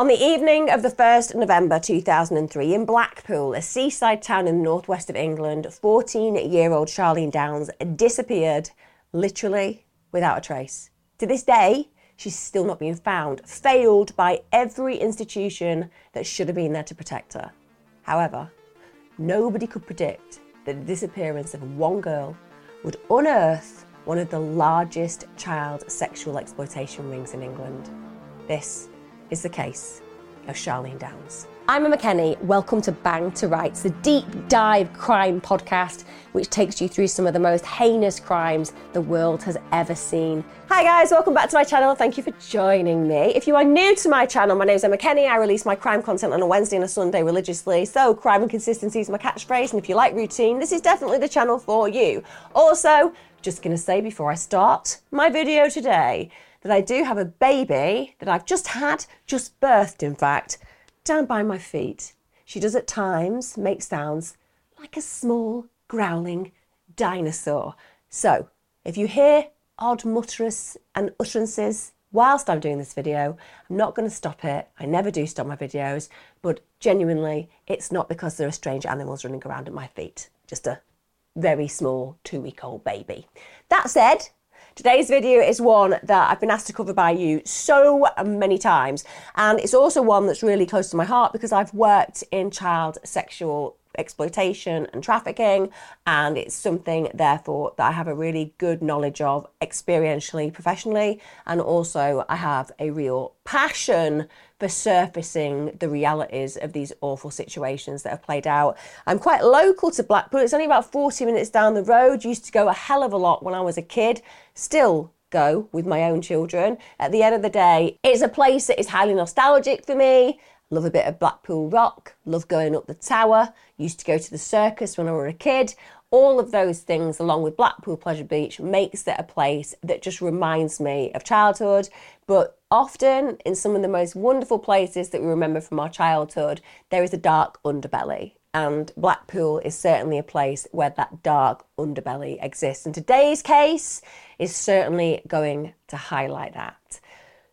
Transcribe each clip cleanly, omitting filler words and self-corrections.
On the evening of the 1st November 2003 in Blackpool, a seaside town in the northwest of England, 14-year-old Charlene Downs disappeared, literally without a trace. To this day, she's still not been found, failed by every institution that should have been there to protect her. However, nobody could predict that the disappearance of one girl would unearth one of the largest child sexual exploitation rings in England. This is the case of Charlene Downs. I'm Emma Kenny. Welcome to Bang to Rights, the deep dive crime podcast which takes you through some of the most heinous crimes the world has ever seen. Hi guys, welcome back to my channel. Thank you for joining me. If you are new to my channel, my name is Emma Kenny. I release my crime content on a Wednesday and a Sunday religiously. So crime and consistency is my catchphrase, and if you like routine, this is definitely the channel for you. Also, just gonna say before I start my video today, that I do have a baby that I've just birthed in fact, down by my feet. She does at times make sounds like a small growling dinosaur. So if you hear odd mutterers and utterances whilst I'm doing this video, I'm not going to stop it. I never do stop my videos, but genuinely it's not because there are strange animals running around at my feet. Just a very small 2-week-old baby. That said, today's video is one that I've been asked to cover by you so many times, and it's also one that's really close to my heart because I've worked in child sexual exploitation and trafficking, and it's something therefore that I have a really good knowledge of experientially, professionally, and also I have a real passion for surfacing the realities of these awful situations that have played out. I'm quite local to Blackpool. It's only about 40 minutes down the road. Used to go a hell of a lot when I was a kid. Still go with my own children. At the end of the day, it's a place that is highly nostalgic for me. Love a bit of Blackpool rock, love going up the tower, used to go to the circus when I was a kid. All of those things, along with Blackpool Pleasure Beach, makes it a place that just reminds me of childhood. But often, in some of the most wonderful places that we remember from our childhood, there is a dark underbelly. And Blackpool is certainly a place where that dark underbelly exists. And today's case is certainly going to highlight that.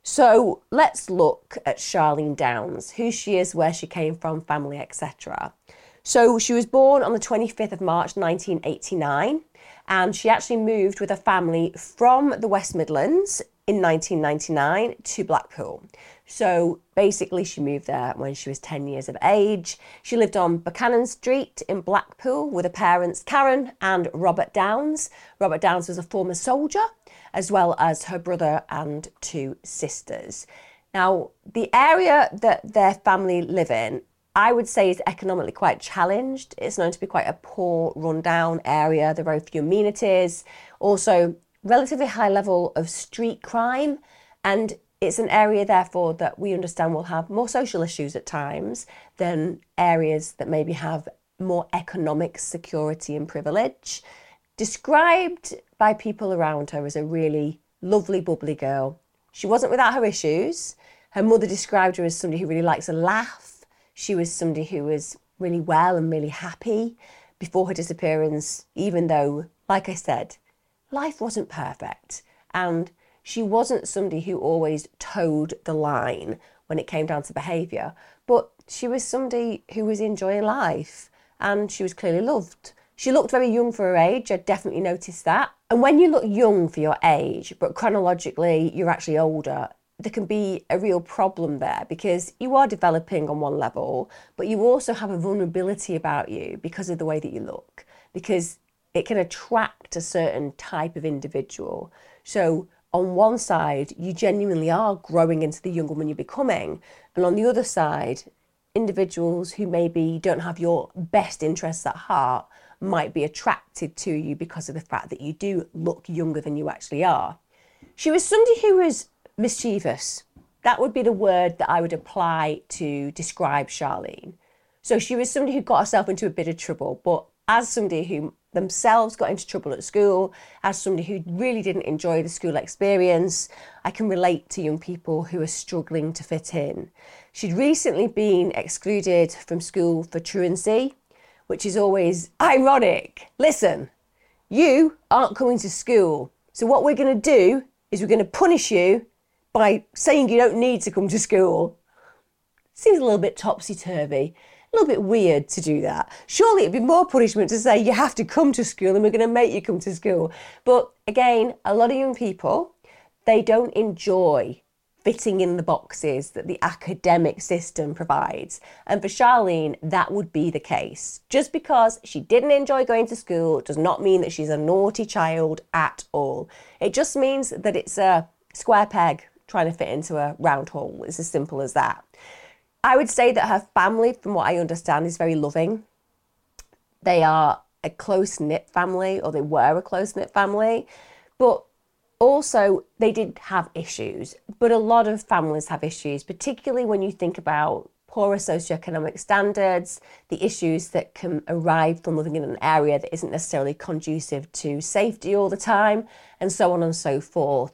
So let's look at Charlene Downs, who she is, where she came from, family, etc. So she was born on the 25th of March 1989, and she actually moved with her family from the West Midlands in 1999 to Blackpool. So basically she moved there when she was 10 years of age. She lived on Buchanan Street in Blackpool with her parents Karen and Robert Downs. Robert Downs was a former soldier, as well as her brother and 2 sisters. Now, the area that their family live in, I would say, is economically quite challenged. It's known to be quite a poor, run-down area. There are very few amenities. Also, relatively high level of street crime. And it's an area, therefore, that we understand will have more social issues at times than areas that maybe have more economic security and privilege. Described by people around her as a really lovely, bubbly girl. She wasn't without her issues. Her mother described her as somebody who really likes a laugh. She was somebody who was really well and really happy before her disappearance, even though, like I said, life wasn't perfect. And she wasn't somebody who always towed the line when it came down to behaviour, but she was somebody who was enjoying life, and she was clearly loved. She looked very young for her age, I definitely noticed that. And when you look young for your age, but chronologically you're actually older, there can be a real problem there because you are developing on one level, but you also have a vulnerability about you because of the way that you look, because it can attract a certain type of individual. So on one side, you genuinely are growing into the young woman you're becoming, and on the other side, individuals who maybe don't have your best interests at heart might be attracted to you because of the fact that you do look younger than you actually are. She was somebody who was mischievous. That would be the word that I would apply to describe Charlene. So she was somebody who got herself into a bit of trouble, but as somebody who themselves got into trouble at school, as somebody who really didn't enjoy the school experience, I can relate to young people who are struggling to fit in. She'd recently been excluded from school for truancy, which is always ironic. Listen, you aren't coming to school, so what we're going to do is we're going to punish you by saying you don't need to come to school. seems a little bit topsy-turvy, a little bit weird to do that. Surely it'd be more punishment to say you have to come to school and we're going to make you come to school. But again, a lot of young people, they don't enjoy fitting in the boxes that the academic system provides. And for Charlene, that would be the case. Just because she didn't enjoy going to school does not mean that she's a naughty child at all. It just means that it's a square peg trying to fit into a round hole. It's as simple as that. I would say that her family, from what I understand, is very loving. They are a close-knit family, or they were a close-knit family, but also they did have issues. But a lot of families have issues, particularly when you think about poorer socioeconomic standards, the issues that can arrive from living in an area that isn't necessarily conducive to safety all the time, and so on and so forth.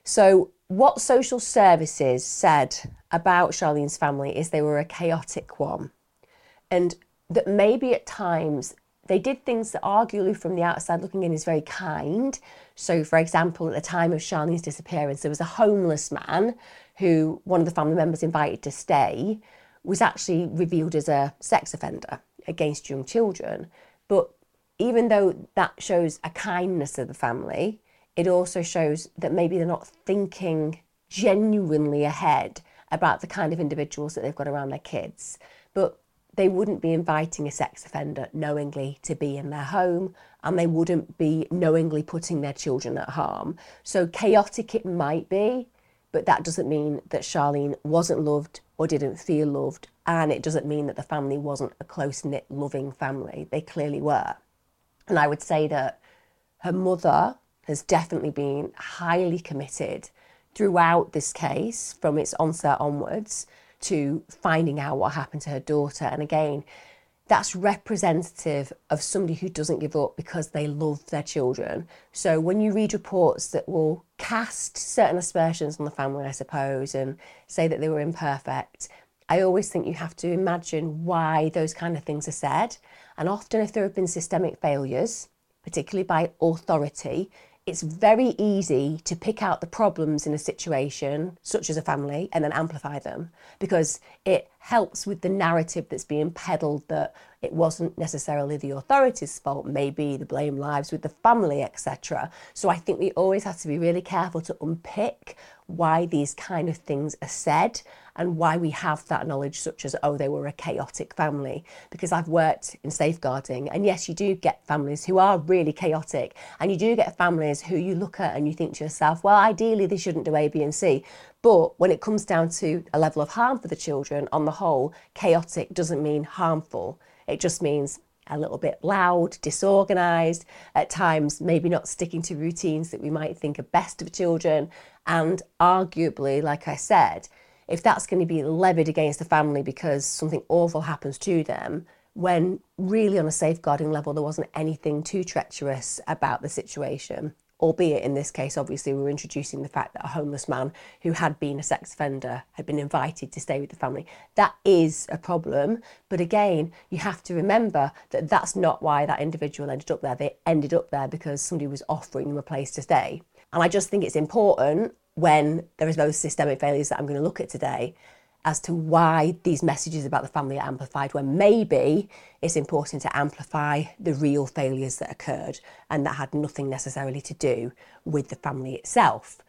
So what social services said about Charlene's family is they were a chaotic one, and that maybe at times they did things that arguably from the outside looking in is very kind. So for example, at the time of Charlene's disappearance, there was a homeless man who one of the family members invited to stay was actually revealed as a sex offender against young children. But even though that shows a kindness of the family, it also shows that maybe they're not thinking genuinely ahead about the kind of individuals that they've got around their kids. But they wouldn't be inviting a sex offender knowingly to be in their home, and they wouldn't be knowingly putting their children at harm. So chaotic it might be, but that doesn't mean that Charlene wasn't loved or didn't feel loved, and it doesn't mean that the family wasn't a close-knit, loving family. They clearly were. And I would say that her mother has definitely been highly committed throughout this case, from its onset onwards, to finding out what happened to her daughter. And again, that's representative of somebody who doesn't give up because they love their children. So when you read reports that will cast certain aspersions on the family, I suppose, and say that they were imperfect, I always think you have to imagine why those kind of things are said. And often if there have been systemic failures, particularly by authority, it's very easy to pick out the problems in a situation, such as a family, and then amplify them, because it helps with the narrative that's being peddled that it wasn't necessarily the authorities' fault, maybe the blame lies with the family, etc. So I think we always have to be really careful to unpick why these kind of things are said and why we have that knowledge, such as, oh, they were a chaotic family. Because I've worked in safeguarding, and yes, you do get families who are really chaotic, and you do get families who you look at and you think to yourself, well, ideally they shouldn't do A, B and C. But when it comes down to a level of harm for the children, on the whole, chaotic doesn't mean harmful. It just means a little bit loud, disorganised, at times maybe not sticking to routines that we might think are best for children. And arguably, like I said, if that's going to be levied against the family because something awful happens to them, when really on a safeguarding level there wasn't anything too treacherous about the situation, albeit in this case, obviously, we're introducing the fact that a homeless man who had been a sex offender had been invited to stay with the family. That is a problem. But again, you have to remember that that's not why that individual ended up there. They ended up there because somebody was offering them a place to stay. And I just think it's important when there is those systemic failures that I'm going to look at today as to why these messages about the family are amplified, when maybe it's important to amplify the real failures that occurred and that had nothing necessarily to do with the family itself.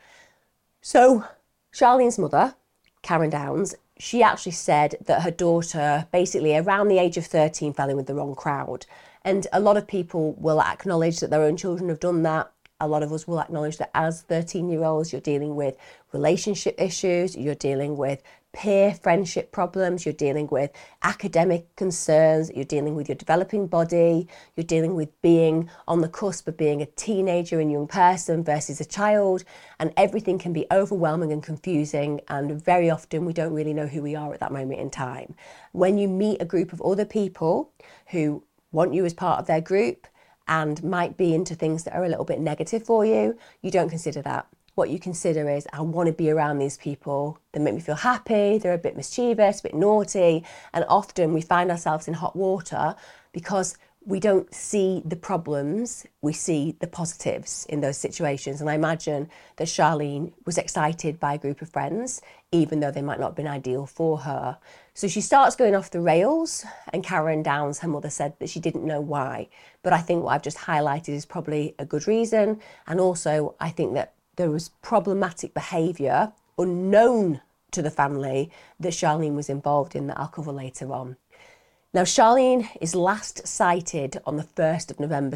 So Charlene's mother, Karen Downs, she actually said that her daughter basically around the age of 13 fell in with the wrong crowd. And a lot of people will acknowledge that their own children have done that. A lot of us will acknowledge that as 13-year-olds, you're dealing with relationship issues, you're dealing with peer friendship problems, you're dealing with academic concerns, you're dealing with your developing body, you're dealing with being on the cusp of being a teenager and young person versus a child, and everything can be overwhelming and confusing, and very often we don't really know who we are at that moment in time. When you meet a group of other people who want you as part of their group and might be into things that are a little bit negative for you, you don't consider that. What you consider is, I want to be around these people. They make me feel happy, they're a bit mischievous, a bit naughty, and often we find ourselves in hot water because we don't see the problems, we see the positives in those situations. And I imagine that Charlene was excited by a group of friends, even though they might not have been ideal for her. So she starts going off the rails, and Karen Downs, her mother, said that she didn't know why. But I think what I've just highlighted is probably a good reason. And also, I think that there was problematic behaviour unknown to the family that Charlene was involved in that I'll cover later on. Now, Charlene is last sighted on the 1st of November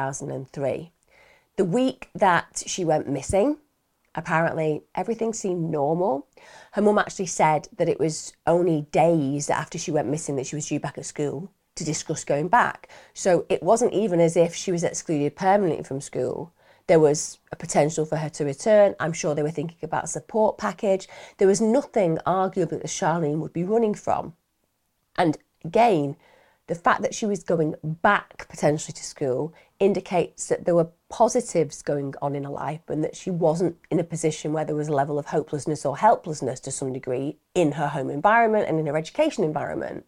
2003. The week that she went missing, apparently everything seemed normal. Her mum actually said that it was only days after she went missing that she was due back at school to discuss going back. So it wasn't even as if she was excluded permanently from school. There was a potential for her to return. I'm sure they were thinking about a support package. There was nothing arguably that Charlene would be running from. And again, the fact that she was going back potentially to school indicates that there were positives going on in her life and that she wasn't in a position where there was a level of hopelessness or helplessness to some degree in her home environment and in her education environment.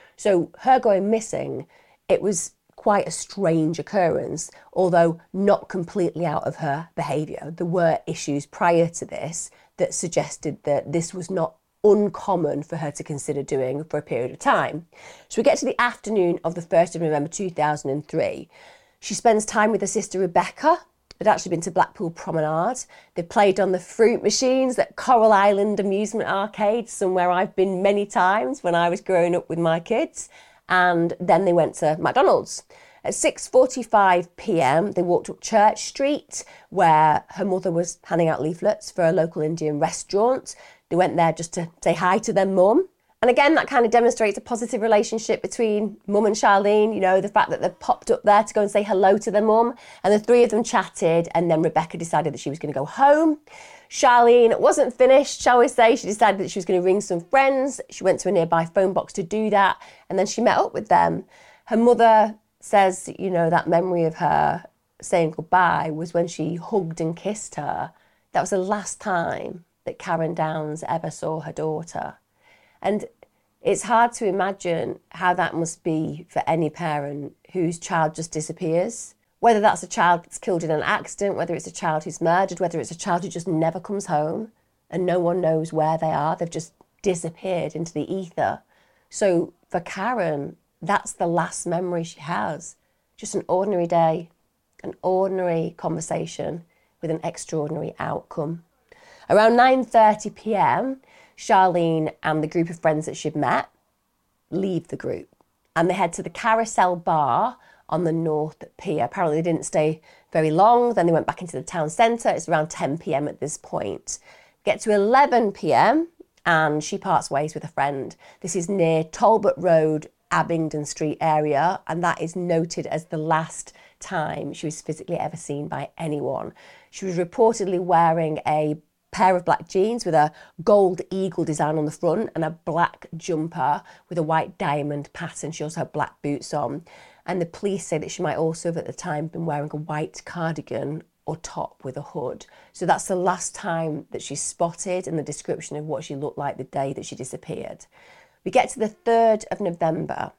So her going missing, it was quite a strange occurrence, although not completely out of her behaviour. There were issues prior to this that suggested that this was not uncommon for her to consider doing for a period of time. So we get to the afternoon of the 1st of November 2003. She spends time with her sister Rebecca. They'd actually been to Blackpool Promenade. They played on the fruit machines at Coral Island Amusement Arcade, somewhere I've been many times when I was growing up with my kids. And then they went to McDonald's. At 6:45 p.m, they walked up Church Street, where her mother was handing out leaflets for a local Indian restaurant. They went there just to say hi to their mum. And again, that kind of demonstrates a positive relationship between mum and Charlene, you know, the fact that they popped up there to go and say hello to their mum. And the three of them chatted, and then Rebecca decided that she was going to go home. Charlene wasn't finished, shall we say. She decided that she was going to ring some friends. She went to a nearby phone box to do that, and then she met up with them. Her mother says, you know, that memory of her saying goodbye was when she hugged and kissed her. That was the last time that Karen Downs ever saw her daughter. And it's hard to imagine how that must be for any parent whose child just disappears. Whether that's a child that's killed in an accident, whether it's a child who's murdered, whether it's a child who just never comes home and no one knows where they are. They've just disappeared into the ether. So for Karen, that's the last memory she has. Just an ordinary day, an ordinary conversation with an extraordinary outcome. Around 9:30 p.m, Charlene and the group of friends that she'd met leave the group and they head to the Carousel Bar on the North Pier. Apparently they didn't stay very long. Then they went back into the town centre. It's around 10 p.m. at this point. Get to 11 p.m. and she parts ways with a friend. This is near Talbot Road, Abingdon Street area, and that is noted as the last time she was physically ever seen by anyone. She was reportedly wearing a pair of black jeans with a gold eagle design on the front and a black jumper with a white diamond pattern. She also had black boots on. And the police say that she might also have at the time been wearing a white cardigan or top with a hood. So that's the last time that she's spotted in the description of what she looked like the day that she disappeared. We get to the 3rd of November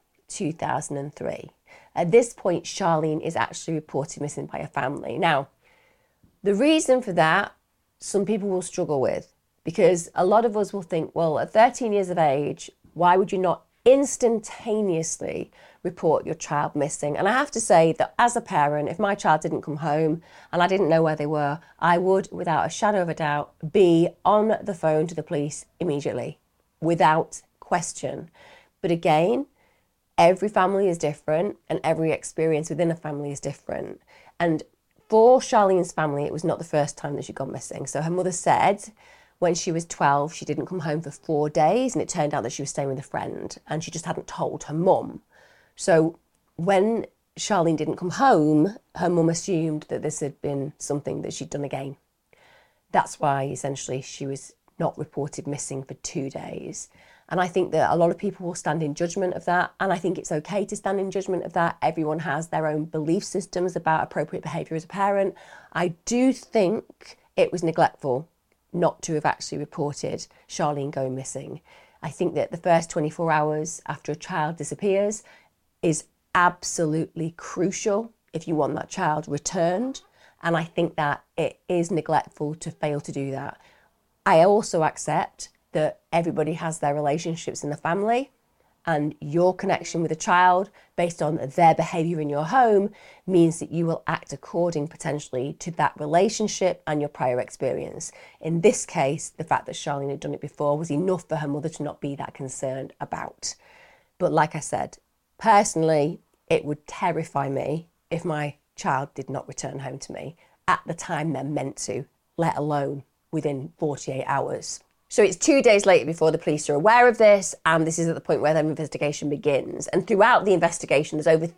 2003. At this point, Charlene is actually reported missing by her family. Now, the reason for that, some people will struggle with, because a lot of us will think, well, at 13 years of age, why would you not instantaneously report your child missing? And I have to say that as a parent, if my child didn't come home and I didn't know where they were, I would, without a shadow of a doubt, be on the phone to the police immediately, without question. But again, every family is different and every experience within a family is different. And for Charlene's family, it was not the first time that she'd gone missing. So her mother said when she was 12, she didn't come home for 4 days, and it turned out that she was staying with a friend and she just hadn't told her mum. So when Charlene didn't come home, her mum assumed that this had been something that she'd done again. That's why essentially she was not reported missing for 2 days. And I think that a lot of people will stand in judgment of that. And I think it's okay to stand in judgment of that. Everyone has their own belief systems about appropriate behaviour as a parent. I do think it was neglectful not to have actually reported Charlene going missing. I think that the first 24 hours after a child disappears is absolutely crucial if you want that child returned. And I think that it is neglectful to fail to do that. I also accept that everybody has their relationships in the family, and your connection with a child based on their behaviour in your home means that you will act according potentially to that relationship and your prior experience. In this case, the fact that Charlene had done it before was enough for her mother to not be that concerned about. But like I said, personally, it would terrify me if my child did not return home to me at the time they're meant to, let alone within 48 hours. So it's 2 days later before the police are aware of this, and this is at the point where their investigation begins. And throughout the investigation, there's over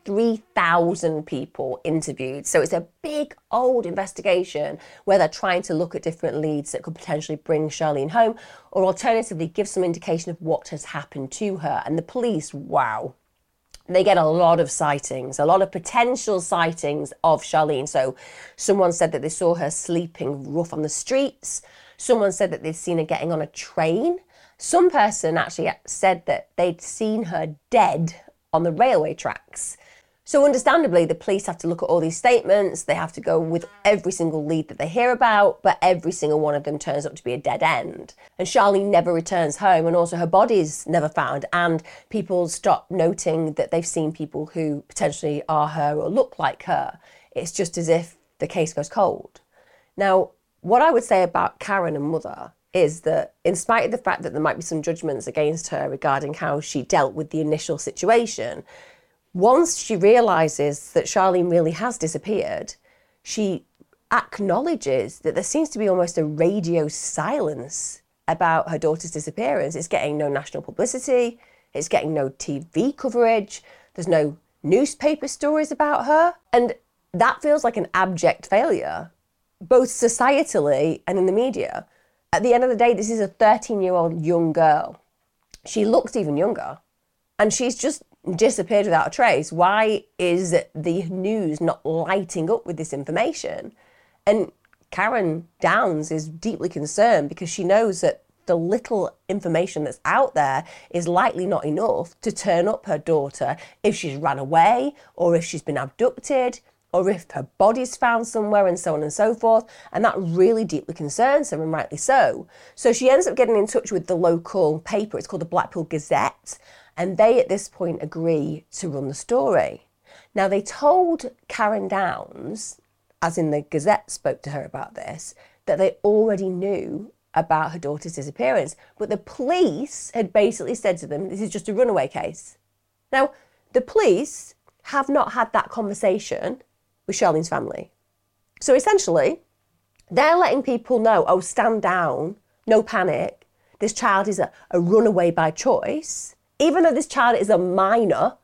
3,000 people interviewed. So it's a big, old investigation where they're trying to look at different leads that could potentially bring Charlene home, or alternatively give some indication of what has happened to her. And the police, wow, they get a lot of sightings, a lot of potential sightings of Charlene. So someone said that they saw her sleeping rough on the streets. Someone said that they'd seen her getting on a train. Some person actually said that they'd seen her dead on the railway tracks. So understandably, the police have to look at all these statements. They have to go with every single lead that they hear about, but every single one of them turns up to be a dead end. And Charlene never returns home, and also her body's never found. And people stop noting that they've seen people who potentially are her or look like her. It's just as if the case goes cold. Now, what I would say about Karen and mother is that in spite of the fact that there might be some judgments against her regarding how she dealt with the initial situation, once she realises that Charlene really has disappeared, she acknowledges that there seems to be almost a radio silence about her daughter's disappearance. It's getting no national publicity, it's getting no TV coverage, there's no newspaper stories about her, and that feels like an abject failure, both societally and in the media. At the end of the day, this is a 13-year-old young girl. She looks even younger, and she's just disappeared without a trace. Why is the news not lighting up with this information? And Karen Downs is deeply concerned because she knows that the little information that's out there is likely not enough to turn up her daughter if she's run away, or if she's been abducted, or if her body's found somewhere, and so on and so forth. And that really deeply concerns her, and rightly so. So she ends up getting in touch with the local paper. It's called the Blackpool Gazette. And they, at this point, agree to run the story. Now, they told Karen Downs, as in the Gazette spoke to her about this, that they already knew about her daughter's disappearance. But the police had basically said to them, this is just a runaway case. Now, the police have not had that conversation with Charlene's family. So essentially, they're letting people know, oh, stand down, no panic. This child is a runaway by choice. Even though this child is a minor,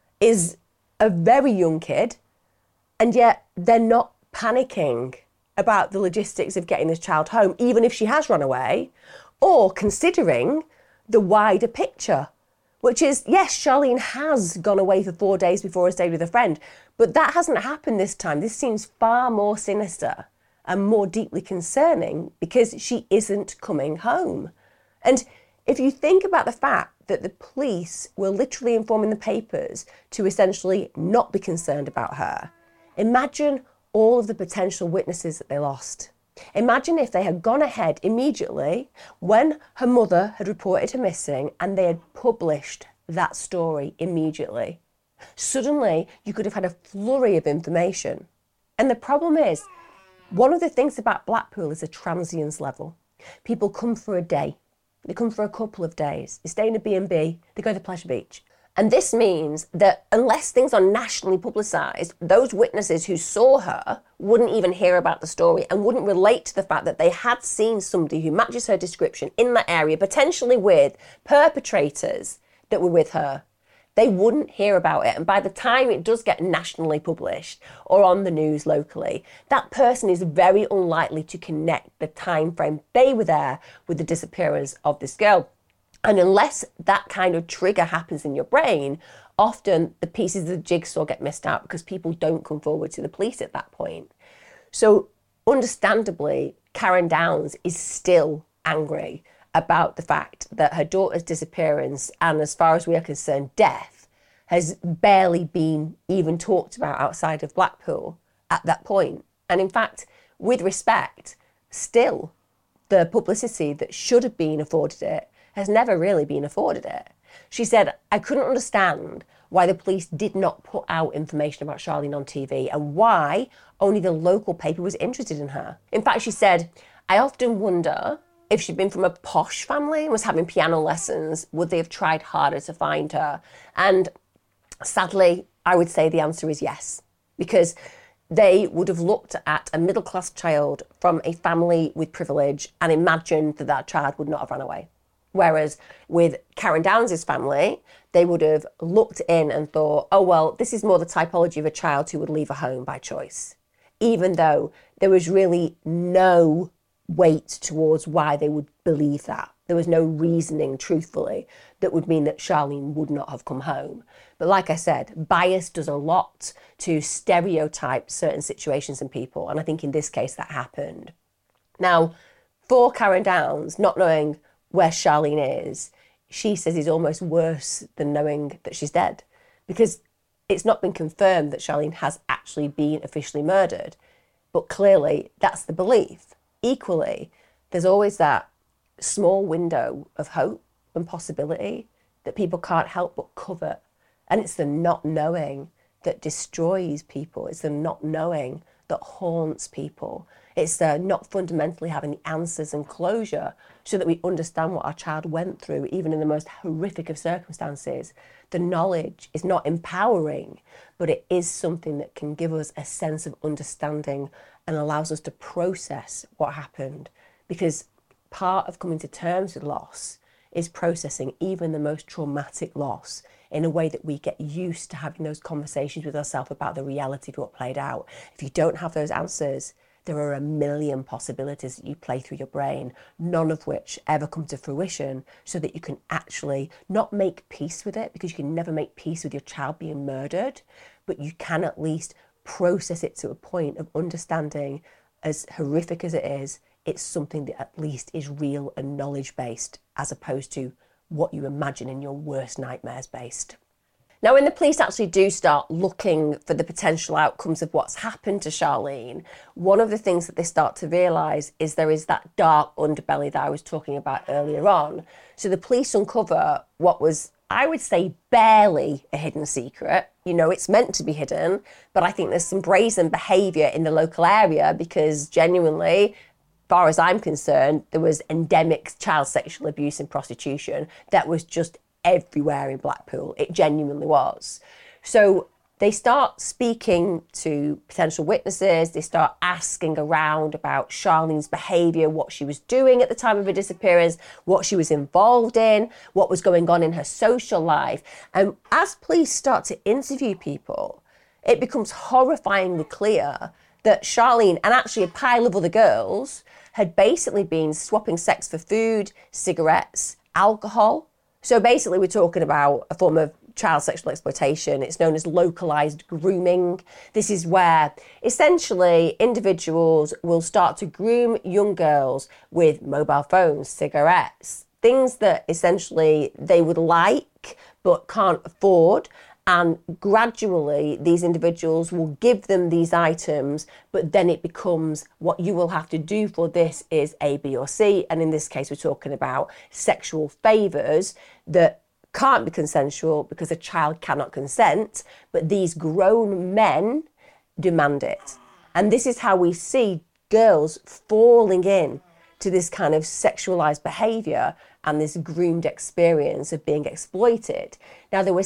is a very young kid, and yet they're not panicking about the logistics of getting this child home, even if she has run away, or considering the wider picture, which is, yes, Charlene has gone away for 4 days before and stayed with a friend, but that hasn't happened this time. This seems far more sinister and more deeply concerning because she isn't coming home. And if you think about the fact that the police were literally informing the papers to essentially not be concerned about her, imagine all of the potential witnesses that they lost. Imagine if they had gone ahead immediately when her mother had reported her missing and they had published that story immediately. Suddenly, you could have had a flurry of information. And the problem is, one of the things about Blackpool is the transience level. People come for a day. They come for a couple of days. They stay in a B&B. They go to Pleasure Beach. And this means that unless things are nationally publicised, those witnesses who saw her wouldn't even hear about the story and wouldn't relate to the fact that they had seen somebody who matches her description in that area, potentially with perpetrators that were with her. They wouldn't hear about it. And by the time it does get nationally published or on the news locally, that person is very unlikely to connect the time frame they were there with the disappearance of this girl. And unless that kind of trigger happens in your brain, often the pieces of the jigsaw get missed out because people don't come forward to the police at that point. So understandably, Karen Downs is still angry about the fact that her daughter's disappearance, and as far as we are concerned, death, has barely been even talked about outside of Blackpool at that point. And in fact, with respect, still the publicity that should have been afforded it has never really been afforded it. She said, I couldn't understand why the police did not put out information about Charlene on TV and why only the local paper was interested in her. In fact, she said, I often wonder if she'd been from a posh family and was having piano lessons, would they have tried harder to find her? And sadly, I would say the answer is yes, because they would have looked at a middle-class child from a family with privilege and imagined that that child would not have run away. Whereas with Karen Downs' family, they would have looked in and thought, oh, well, this is more the typology of a child who would leave a home by choice, even though there was really no weight towards why they would believe that. There was no reasoning, truthfully, that would mean that Charlene would not have come home. But like I said, bias does a lot to stereotype certain situations and people. And I think in this case that happened. Now, for Karen Downs, not knowing where Charlene is, she says is almost worse than knowing that she's dead, because it's not been confirmed that Charlene has actually been officially murdered. But clearly that's the belief. Equally, there's always that small window of hope and possibility that people can't help but covet. And it's the not knowing that destroys people. It's the not knowing that haunts people. It's the not fundamentally having the answers and closure so that we understand what our child went through, even in the most horrific of circumstances. The knowledge is not empowering, but it is something that can give us a sense of understanding and allows us to process what happened. Because part of coming to terms with loss is processing even the most traumatic loss in a way that we get used to having those conversations with ourselves about the reality of what played out. If you don't have those answers, there are a million possibilities that you play through your brain, none of which ever come to fruition, so that you can actually not make peace with it, because you can never make peace with your child being murdered, but you can at least process it to a point of understanding, as horrific as it is, it's something that at least is real and knowledge-based, as opposed to what you imagine in your worst nightmares based. Now, when the police actually do start looking for the potential outcomes of what's happened to Charlene, one of the things that they start to realise is there is that dark underbelly that I was talking about earlier on. So the police uncover what was, I would say, barely a hidden secret. You know, it's meant to be hidden, but I think there's some brazen behaviour in the local area because genuinely, as far as I'm concerned, there was endemic child sexual abuse and prostitution that was just everywhere in Blackpool. It genuinely was. So they start speaking to potential witnesses. They start asking around about Charlene's behaviour, what she was doing at the time of her disappearance, what she was involved in, what was going on in her social life. And as police start to interview people, it becomes horrifyingly clear that Charlene and actually a pile of other girls had basically been swapping sex for food, cigarettes, alcohol. So basically we're talking about a form of child sexual exploitation. It's known as localised grooming. This is where essentially individuals will start to groom young girls with mobile phones, cigarettes, things that essentially they would like but can't afford. And gradually these individuals will give them these items, but then it becomes what you will have to do for this is A, B or C. And in this case, we're talking about sexual favours that can't be consensual because a child cannot consent, but these grown men demand it. And this is how we see girls falling in to this kind of sexualised behaviour and this groomed experience of being exploited. Now, there were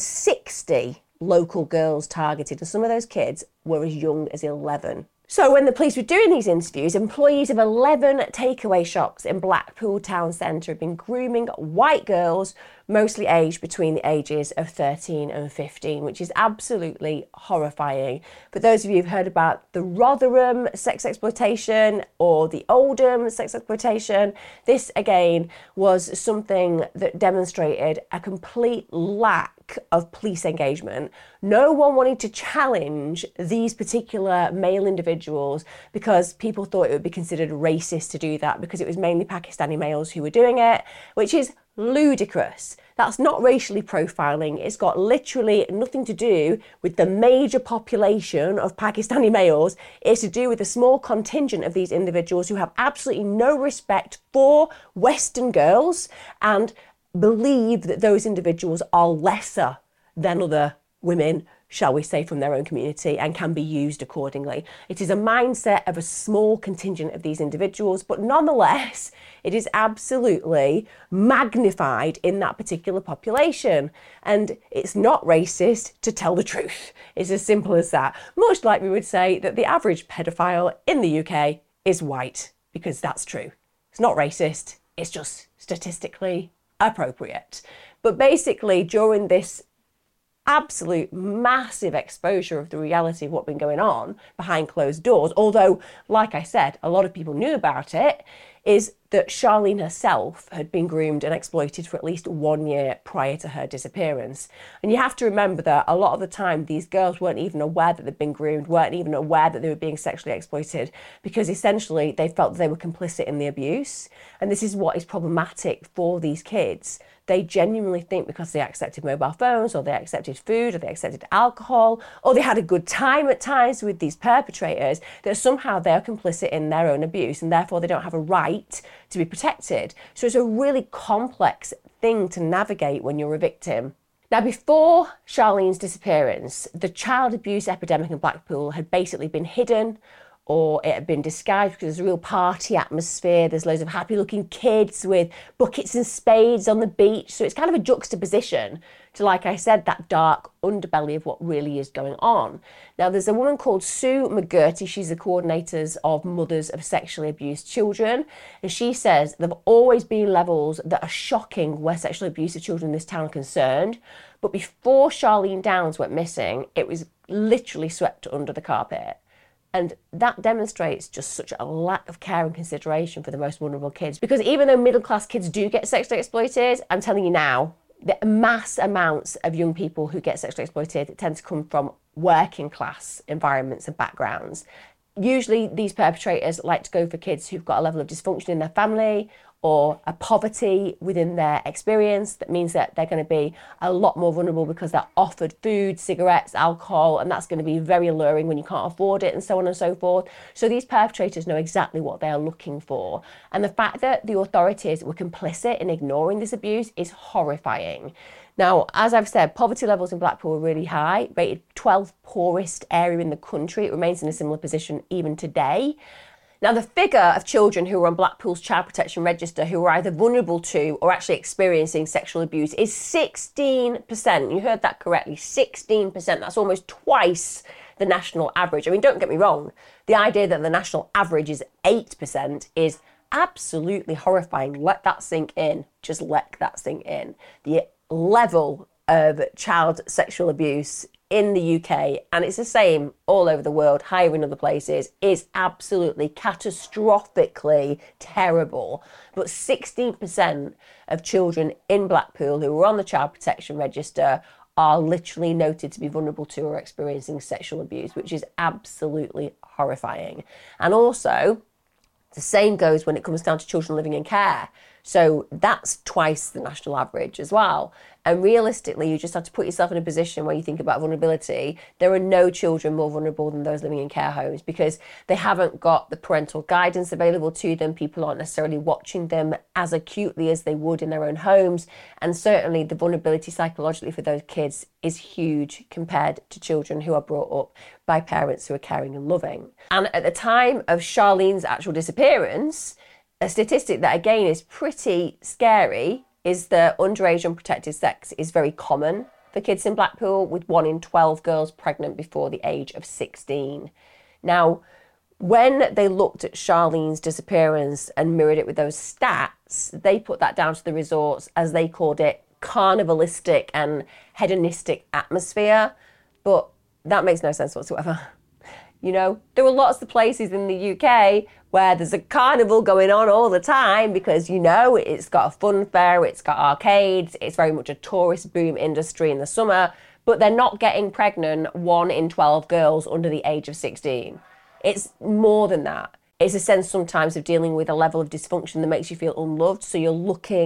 60 local girls targeted, and some of those kids were as young as 11. So when the police were doing these interviews, employees of 11 takeaway shops in Blackpool town centre had been grooming white girls, mostly aged between the ages of 13 and 15, which is absolutely horrifying. For those of you who've heard about the Rotherham sex exploitation or the Oldham sex exploitation, this again was something that demonstrated a complete lack of police engagement. No one wanted to challenge these particular male individuals because people thought it would be considered racist to do that because it was mainly Pakistani males who were doing it, which is ludicrous. That's not racially profiling. It's got literally nothing to do with the major population of Pakistani males. It's to do with a small contingent of these individuals who have absolutely no respect for Western girls and believe that those individuals are lesser than other women, shall we say, from their own community, and can be used accordingly. It is a mindset of a small contingent of these individuals, but nonetheless, it is absolutely magnified in that particular population. And it's not racist to tell the truth. It's as simple as that. Much like we would say that the average pedophile in the UK is white, because that's true. It's not racist, it's just statistically appropriate. But basically, during this absolute massive exposure of the reality of what's been going on behind closed doors, although, like I said, a lot of people knew about it, is that Charlene herself had been groomed and exploited for at least 1 year prior to her disappearance. And you have to remember that a lot of the time, these girls weren't even aware that they'd been groomed, weren't even aware that they were being sexually exploited, because essentially they felt that they were complicit in the abuse. And this is what is problematic for these kids. They genuinely think because they accepted mobile phones, or they accepted food, or they accepted alcohol, or they had a good time at times with these perpetrators, that somehow they are complicit in their own abuse, and therefore they don't have a right to be protected. So it's a really complex thing to navigate when you're a victim. Now, before Charlene's disappearance, the child abuse epidemic in Blackpool had basically been hidden, or it had been disguised because there's a real party atmosphere. There's loads of happy looking kids with buckets and spades on the beach. So it's kind of a juxtaposition to, like I said, that dark underbelly of what really is going on. Now, there's a woman called Sue McGurty. She's the coordinator of Mothers of Sexually Abused Children. And she says there have always been levels that are shocking where sexual abuse of children in this town are concerned. But before Charlene Downs went missing, it was literally swept under the carpet. And that demonstrates just such a lack of care and consideration for the most vulnerable kids. Because even though middle-class kids do get sexually exploited, I'm telling you now, the mass amounts of young people who get sexually exploited tend to come from working class environments and backgrounds. Usually these perpetrators like to go for kids who've got a level of dysfunction in their family, or a poverty within their experience. That means that they're going to be a lot more vulnerable because they're offered food, cigarettes, alcohol, and that's going to be very alluring when you can't afford it, and so on and so forth. So these perpetrators know exactly what they are looking for. And the fact that the authorities were complicit in ignoring this abuse is horrifying. Now, as I've said, poverty levels in Blackpool are really high, rated 12th poorest area in the country. It remains in a similar position even today. Now, the figure of children who are on Blackpool's Child Protection Register who are either vulnerable to or actually experiencing sexual abuse is 16%. You heard that correctly, 16%. That's almost twice the national average. I mean, don't get me wrong. The idea that the national average is 8% is absolutely horrifying. Let that sink in. Just let that sink in. The level of child sexual abuse in the UK, and it's the same all over the world, higher in other places, is absolutely catastrophically terrible. But 16% of children in Blackpool who are on the Child Protection Register are literally noted to be vulnerable to or experiencing sexual abuse, which is absolutely horrifying. And also, the same goes when it comes down to children living in care. So that's twice the national average as well. And realistically, you just have to put yourself in a position where you think about vulnerability. There are no children more vulnerable than those living in care homes because they haven't got the parental guidance available to them. People aren't necessarily watching them as acutely as they would in their own homes. And certainly the vulnerability psychologically for those kids is huge compared to children who are brought up by parents who are caring and loving. And at the time of Charlene's actual disappearance, a statistic that again is pretty scary is that underage unprotected sex is very common for kids in Blackpool, with 1 in 12 girls pregnant before the age of 16. Now, when they looked at Charlene's disappearance and mirrored it with those stats, they put that down to the resort's, as they called it, carnivalistic and hedonistic atmosphere. But that makes no sense whatsoever. You know, there are lots of places in the UK where there's a carnival going on all the time because, you know, it's got a fun fair, it's got arcades, it's very much a tourist boom industry in the summer, but they're not getting pregnant 1 in 12 girls under the age of 16. It's more than that. It's a sense sometimes of dealing with a level of dysfunction that makes you feel unloved, so you're looking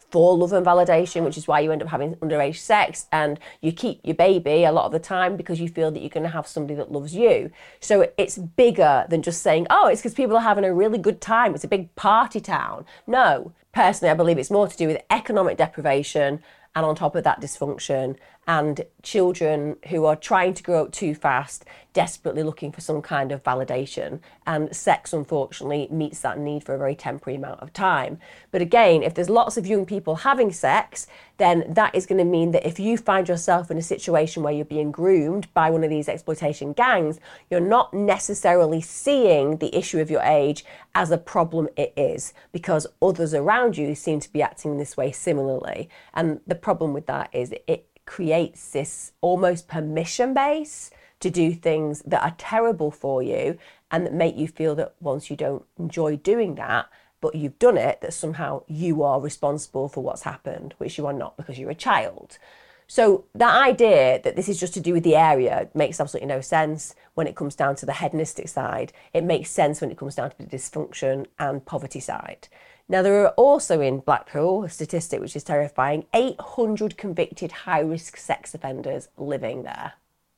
for love and validation, which is why you end up having underage sex, and you keep your baby a lot of the time because you feel that you're going to have somebody that loves you. So it's bigger than just saying, oh, it's because people are having a really good time, it's a big party town. No, personally, I believe it's more to do with economic deprivation, and on top of that, dysfunction, and children who are trying to grow up too fast, desperately looking for some kind of validation. And sex, unfortunately, meets that need for a very temporary amount of time. But again, if there's lots of young people having sex, then that is going to mean that if you find yourself in a situation where you're being groomed by one of these exploitation gangs, you're not necessarily seeing the issue of your age as a problem it is, because others around you seem to be acting this way similarly. And the problem with that is it creates this almost permission base to do things that are terrible for you and that make you feel that once you don't enjoy doing that, but you've done it, that somehow you are responsible for what's happened, which you are not because you're a child. So that idea that this is just to do with the area makes absolutely no sense when it comes down to the hedonistic side. It makes sense when it comes down to the dysfunction and poverty side. Now, there are also in Blackpool, a statistic which is terrifying, 800 convicted high-risk sex offenders living there.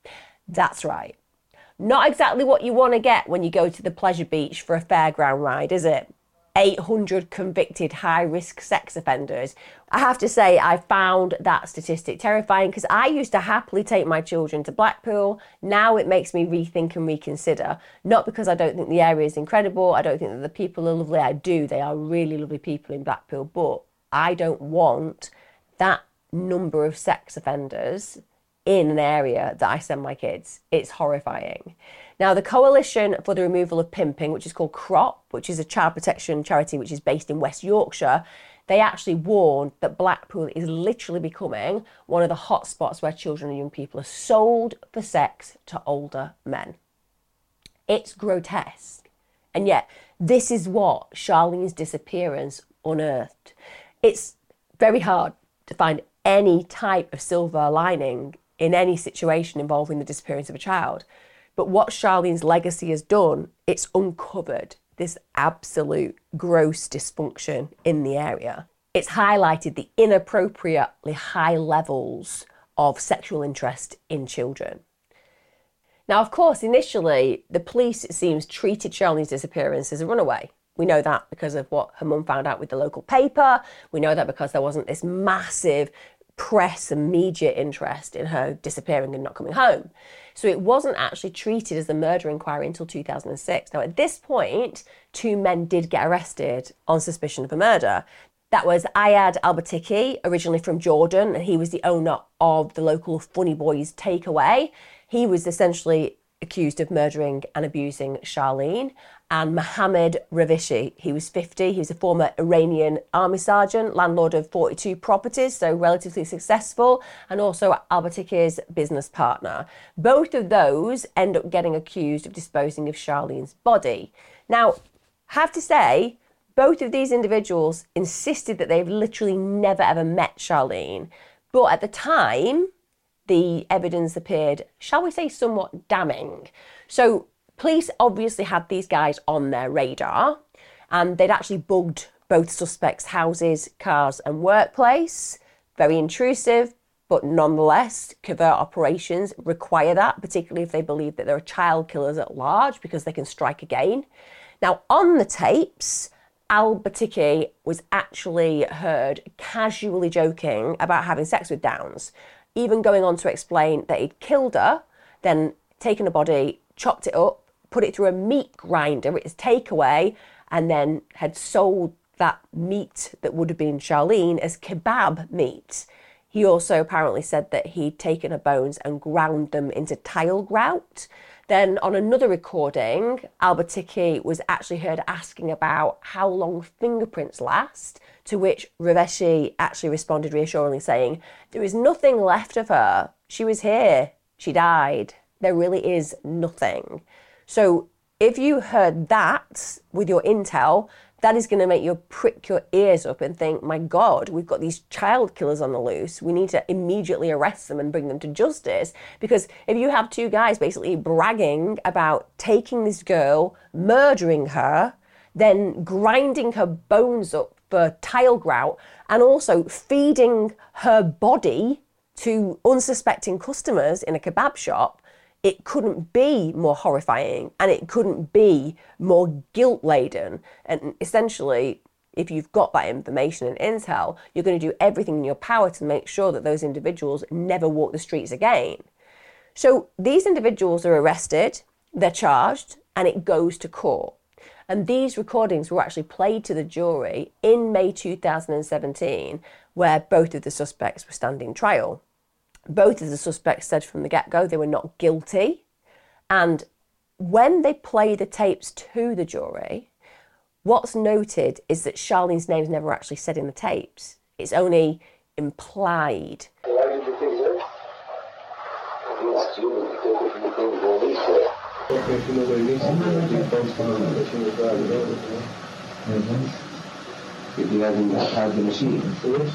That's right. Not exactly what you want to get when you go to the pleasure beach for a fairground ride, is it? 800 convicted high-risk sex offenders. I have to say, I found that statistic terrifying because I used to happily take my children to Blackpool. Now it makes me rethink and reconsider. Not because I don't think the area is incredible. I don't think that the people are lovely. I do. They are really lovely people in Blackpool. But I don't want that number of sex offenders in an area that I send my kids. It's horrifying. Now, the Coalition for the Removal of Pimping, which is called CROP, which is a child protection charity which is based in West Yorkshire, they actually warned that Blackpool is literally becoming one of the hotspots where children and young people are sold for sex to older men. It's grotesque. And yet, this is what Charlene's disappearance unearthed. It's very hard to find any type of silver lining in any situation involving the disappearance of a child. But what Charlene's legacy has done, it's uncovered this absolute gross dysfunction in the area. It's highlighted the inappropriately high levels of sexual interest in children. Now, of course, initially, the police, it seems, treated Charlene's disappearance as a runaway. We know that because of what her mum found out with the local paper. We know that because there wasn't this massive press and media interest in her disappearing and not coming home. So it wasn't actually treated as a murder inquiry until 2006. Now, at this point, 2 men did get arrested on suspicion of a murder. That was Ayad Albatiki, originally from Jordan, and he was the owner of the local Funny Boys takeaway. He was essentially accused of murdering and abusing Charlene. And Mohammed Ravishi, he was 50, he was a former Iranian army sergeant, landlord of 42 properties, so relatively successful, and also Albatiki's business partner. Both of those end up getting accused of disposing of Charlene's body. Now, I have to say, both of these individuals insisted that they've literally never ever met Charlene, but at the time, the evidence appeared, shall we say, somewhat damning. So police obviously had these guys on their radar, and they'd actually bugged both suspects' houses, cars and workplace. Very intrusive, but nonetheless, covert operations require that, particularly if they believe that there are child killers at large, because they can strike again. Now, on the tapes, Al-Batiki was actually heard casually joking about having sex with Downs, even going on to explain that he'd killed her, then taken a body, chopped it up, put it through a meat grinder, it's takeaway, and then had sold that meat that would have been Charlene as kebab meat. He also apparently said that he'd taken her bones and ground them into tile grout. Then on another recording, Al-Batiki was actually heard asking about how long fingerprints last, to which Raveshi actually responded reassuringly saying, there is nothing left of her. She was here. She died. There really is nothing. So if you heard that with your intel, that is going to make you prick your ears up and think, my God, we've got these child killers on the loose. We need to immediately arrest them and bring them to justice. Because if you have 2 guys basically bragging about taking this girl, murdering her, then grinding her bones up for tile grout and also feeding her body to unsuspecting customers in a kebab shop, it couldn't be more horrifying and it couldn't be more guilt-laden. And essentially, if you've got that information and intel, you're going to do everything in your power to make sure that those individuals never walk the streets again. So these individuals are arrested, they're charged, and it goes to court. And these recordings were actually played to the jury in May 2017, where both of the suspects were standing trial. Both of the suspects said from the get-go they were not guilty. And when they play the tapes to the jury, what's noted is that Charlene's name's never actually said in the tapes. It's only implied. If you hadn't had the machine,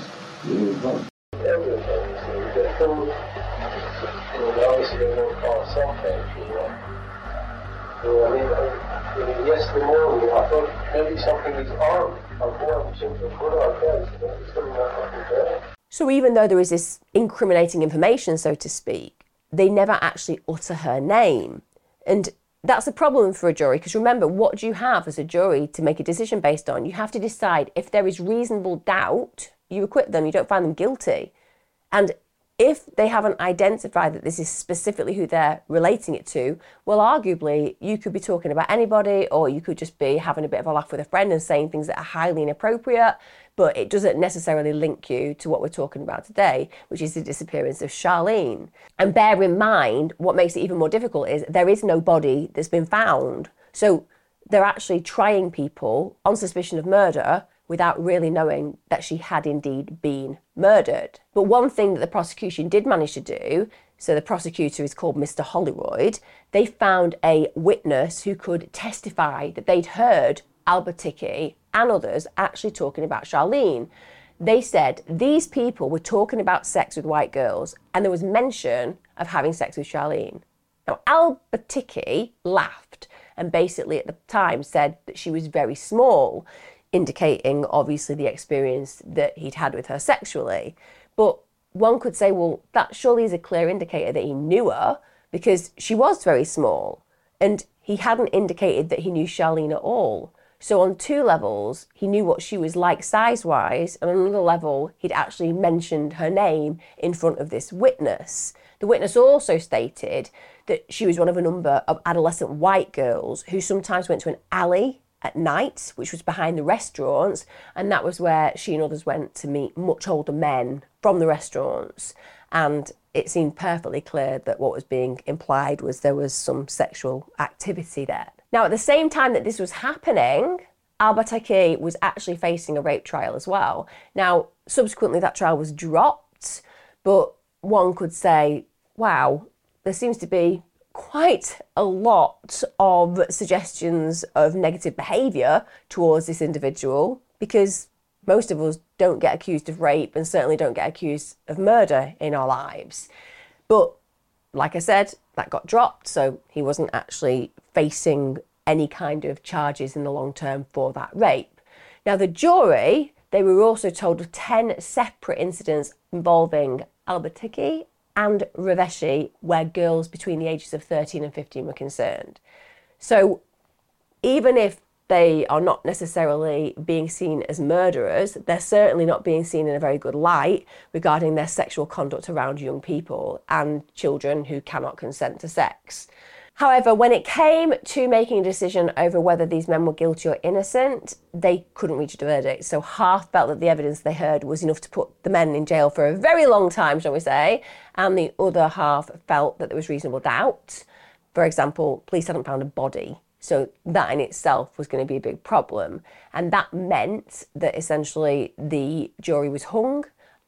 yesterday I thought maybe something is on. So even though there is this incriminating information, so to speak, they never actually utter her name. And that's a problem for a jury, because remember, what do you have as a jury to make a decision based on? You have to decide if there is reasonable doubt, you acquit them, you don't find them guilty. And if they haven't identified that this is specifically who they're relating it to, well, arguably, you could be talking about anybody, or you could just be having a bit of a laugh with a friend and saying things that are highly inappropriate, but it doesn't necessarily link you to what we're talking about today, which is the disappearance of Charlene. And bear in mind, what makes it even more difficult is there is no body that's been found. So they're actually trying people on suspicion of murder without really knowing that she had indeed been murdered. But one thing that the prosecution did manage to do, so the prosecutor is called Mr. Hollywood, they found a witness who could testify that they'd heard Albert Hickey and others actually talking about Charlene. They said these people were talking about sex with white girls and there was mention of having sex with Charlene. Now, Albert Hickey laughed and basically at the time said that she was very small, indicating obviously the experience that he'd had with her sexually. But one could say, well, that surely is a clear indicator that he knew her, because she was very small and he hadn't indicated that he knew Charlene at all. So on two levels, he knew what she was like size-wise, and on another level, he'd actually mentioned her name in front of this witness. The witness also stated that she was one of a number of adolescent white girls who sometimes went to an alley at night, which was behind the restaurants, and that was where she and others went to meet much older men from the restaurants. And it seemed perfectly clear that what was being implied was there was some sexual activity there. Now, at the same time that this was happening, Albert Hickey was actually facing a rape trial as well. Now, subsequently that trial was dropped, but one could say, wow, there seems to be quite a lot of suggestions of negative behaviour towards this individual, because most of us don't get accused of rape and certainly don't get accused of murder in our lives. But like I said, that got dropped, so he wasn't actually facing any kind of charges in the long term for that rape. Now, the jury, they were also told of 10 separate incidents involving Albert Hickey and Raveshi, where girls between the ages of 13 and 15 were concerned. So even if they are not necessarily being seen as murderers, they're certainly not being seen in a very good light regarding their sexual conduct around young people and children who cannot consent to sex. However, when it came to making a decision over whether these men were guilty or innocent, they couldn't reach a verdict. So half felt that the evidence they heard was enough to put the men in jail for a very long time, shall we say, and the other half felt that there was reasonable doubt. For example, police hadn't found a body. So that in itself was going to be a big problem. And that meant that essentially the jury was hung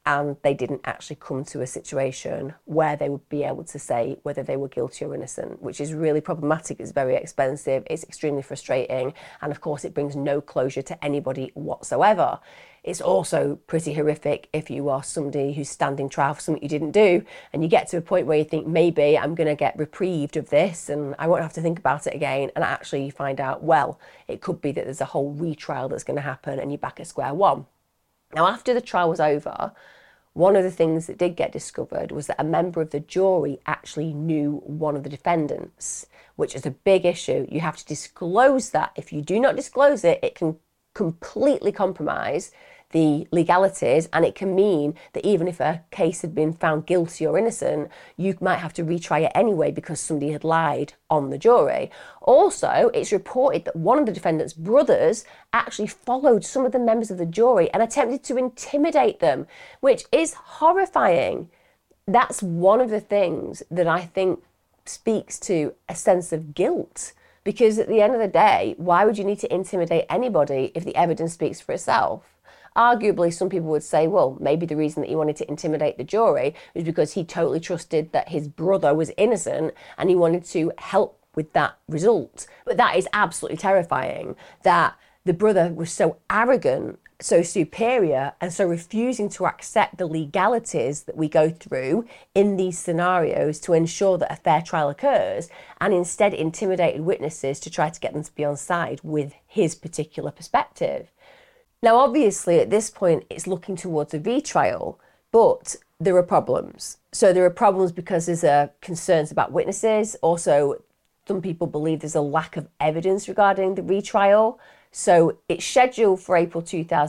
and they didn't actually come to a situation where they would be able to say whether they were guilty or innocent, which is really problematic. It's very expensive, it's extremely frustrating, and of course it brings no closure to anybody whatsoever. It's also pretty horrific if you are somebody who's standing trial for something you didn't do, and you get to a point where you think, maybe I'm going to get reprieved of this and I won't have to think about it again, and actually you find out, well, it could be that there's a whole retrial that's going to happen and you're back at square one. Now, after the trial was over, one of the things that did get discovered was that a member of the jury actually knew one of the defendants, which is a big issue. You have to disclose that. If you do not disclose it, it can completely compromise the legalities, and it can mean that even if a case had been found guilty or innocent, you might have to retry it anyway because somebody had lied on the jury. Also, it's reported that one of the defendant's brothers actually followed some of the members of the jury and attempted to intimidate them, which is horrifying. That's one of the things that I think speaks to a sense of guilt. Because at the end of the day, why would you need to intimidate anybody if the evidence speaks for itself? Arguably, some people would say, well, maybe the reason that he wanted to intimidate the jury was because he totally trusted that his brother was innocent and he wanted to help with that result. But that is absolutely terrifying, that the brother was so arrogant, so superior, and so refusing to accept the legalities that we go through in these scenarios to ensure that a fair trial occurs, and instead intimidated witnesses to try to get them to be on side with his particular perspective. Now, obviously, at this point, it's looking towards a retrial, but there are problems. So there are problems because there's concerns about witnesses. Also, some people believe there's a lack of evidence regarding the retrial. So it's scheduled for April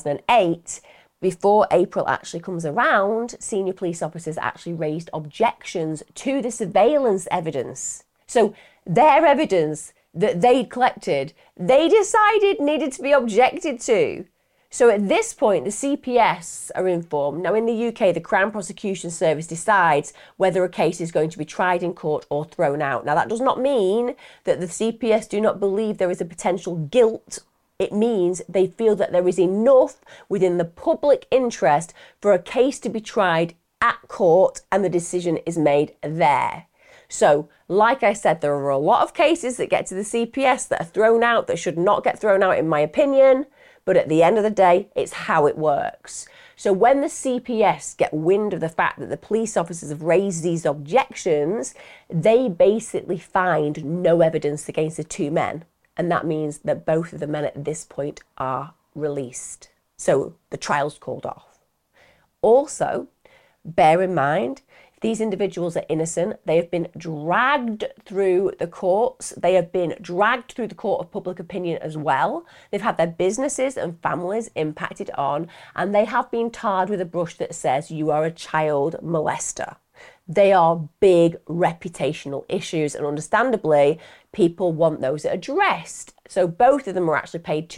2008. Before April actually comes around, senior police officers actually raised objections to the surveillance evidence. So their evidence that they'd collected, they decided needed to be objected to. So at this point, the CPS are informed. Now in the UK, the Crown Prosecution Service decides whether a case is going to be tried in court or thrown out. Now that does not mean that the CPS do not believe there is a potential guilt. It means they feel that there is enough within the public interest for a case to be tried at court and the decision is made there. So, like I said, there are a lot of cases that get to the CPS that are thrown out that should not get thrown out, in my opinion. But at the end of the day, it's how it works. So when the CPS get wind of the fact that the police officers have raised these objections, they basically find no evidence against the two men. And that means that both of the men at this point are released. So the trial's called off. Also, bear in mind, if these individuals are innocent, they have been dragged through the courts. They have been dragged through the court of public opinion as well. They've had their businesses and families impacted on, and they have been tarred with a brush that says you are a child molester. They are big reputational issues, and understandably, people want those addressed. So both of them were actually paid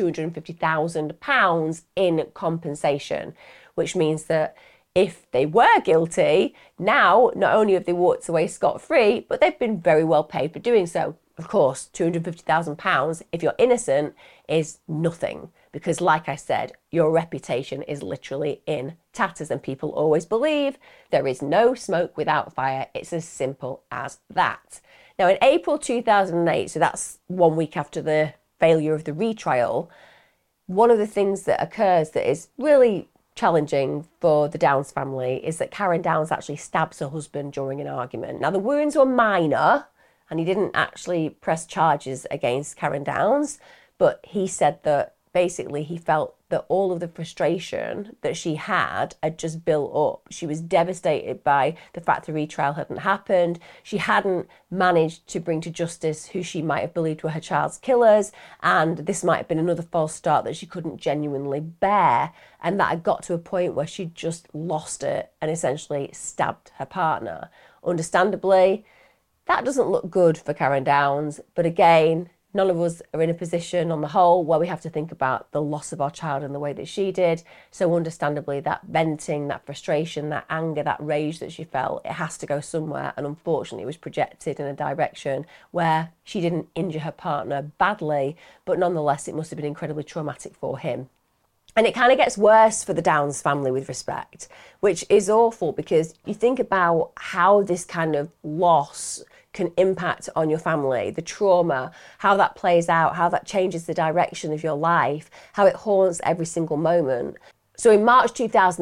£250,000 in compensation, which means that if they were guilty, now not only have they walked away scot-free, but they've been very well paid for doing so. Of course, £250,000, if you're innocent, is nothing. Because like I said, your reputation is literally in tatters, and people always believe there is no smoke without fire. It's as simple as that. Now in April 2008, so that's 1 week after the failure of the retrial, one of the things that occurs that is really challenging for the Downs family is that Karen Downs actually stabs her husband during an argument. Now the wounds were minor and he didn't actually press charges against Karen Downs, but he said that basically he felt that all of the frustration that she had just built up. She was devastated by the fact the retrial hadn't happened. She hadn't managed to bring to justice who she might have believed were her child's killers, and this might have been another false start that she couldn't genuinely bear, and that had got to a point where she just lost it and essentially stabbed her partner. Understandably, that doesn't look good for Karen Downs, but again, none of us are in a position on the whole where we have to think about the loss of our child in the way that she did. So understandably, that venting, that frustration, that anger, that rage that she felt, it has to go somewhere. And unfortunately, it was projected in a direction where she didn't injure her partner badly, but nonetheless, it must have been incredibly traumatic for him. And it kind of gets worse for the Downs family with respect, which is awful because you think about how this kind of loss can impact on your family, the trauma, how that plays out, how that changes the direction of your life, how it haunts every single moment. So in March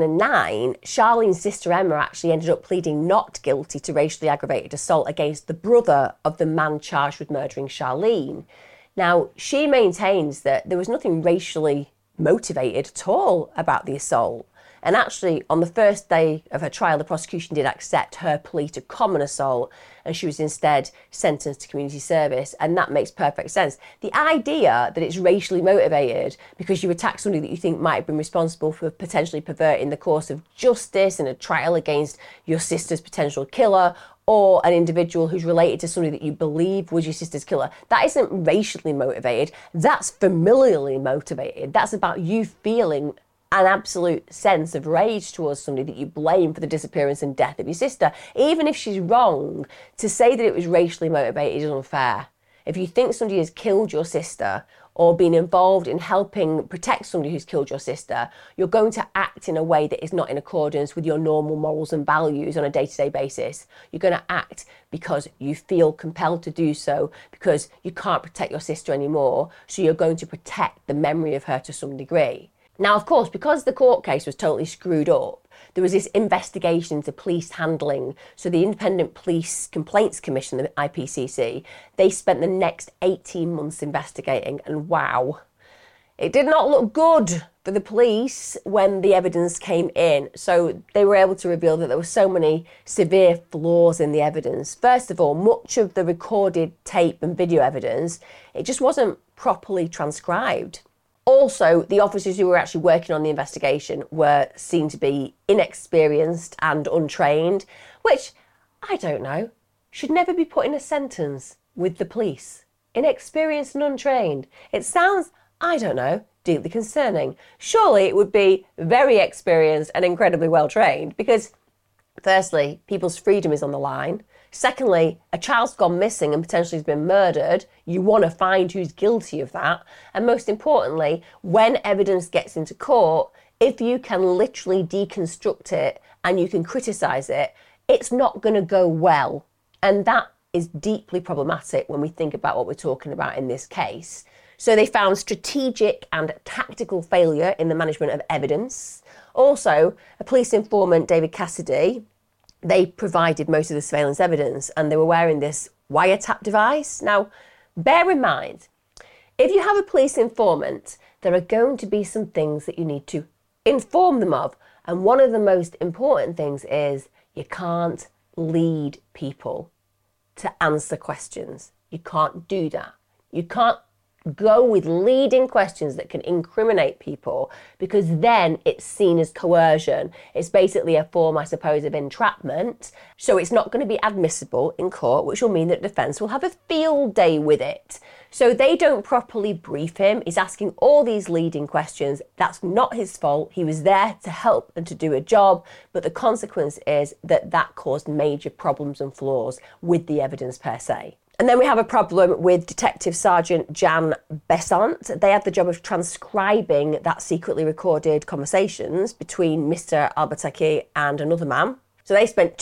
2009, Charlene's sister Emma actually ended up pleading not guilty to racially aggravated assault against the brother of the man charged with murdering Charlene. Now, she maintains that there was nothing racially motivated at all about the assault. And actually, on the first day of her trial, the prosecution did accept her plea to common assault, and she was instead sentenced to community service, and that makes perfect sense. The idea that it's racially motivated because you attack somebody that you think might have been responsible for potentially perverting the course of justice in a trial against your sister's potential killer, or an individual who's related to somebody that you believe was your sister's killer, that isn't racially motivated, that's familially motivated. That's about you feeling an absolute sense of rage towards somebody that you blame for the disappearance and death of your sister. Even if she's wrong, to say that it was racially motivated is unfair. If you think somebody has killed your sister or been involved in helping protect somebody who's killed your sister, you're going to act in a way that is not in accordance with your normal morals and values on a day-to-day basis. You're going to act because you feel compelled to do so, because you can't protect your sister anymore, so you're going to protect the memory of her to some degree. Now, of course, because the court case was totally screwed up, there was this investigation into police handling. So the Independent Police Complaints Commission, the IPCC, they spent the next 18 months investigating, and wow, it did not look good for the police when the evidence came in. So they were able to reveal that there were so many severe flaws in the evidence. First of all, much of the recorded tape and video evidence, it just wasn't properly transcribed. Also, the officers who were actually working on the investigation were seen to be inexperienced and untrained, which, I don't know, should never be put in a sentence with the police. Inexperienced and untrained. It sounds, I don't know, deeply concerning. Surely it would be very experienced and incredibly well trained because, firstly, people's freedom is on the line. Secondly, a child's gone missing and potentially has been murdered. You want to find who's guilty of that. And most importantly, when evidence gets into court, if you can literally deconstruct it and you can criticise it, it's not going to go well. And that is deeply problematic when we think about what we're talking about in this case. So they found strategic and tactical failure in the management of evidence. Also, a police informant, David Cassidy, they provided most of the surveillance evidence and they were wearing this wiretap device. Now, bear in mind, if you have a police informant, there are going to be some things that you need to inform them of. And one of the most important things is you can't lead people to answer questions. You can't do that. You can't go with leading questions that can incriminate people because then it's seen as coercion. It's basically a form, I suppose, of entrapment. So it's not going to be admissible in court, which will mean that defence will have a field day with it. So they don't properly brief him. He's asking all these leading questions. That's not his fault. He was there to help and to do a job. But the consequence is that that caused major problems and flaws with the evidence per se. And then we have a problem with Detective Sergeant Jan Besant. They had the job of transcribing that secretly recorded conversations between Mr. Albertecchi and another man. So they spent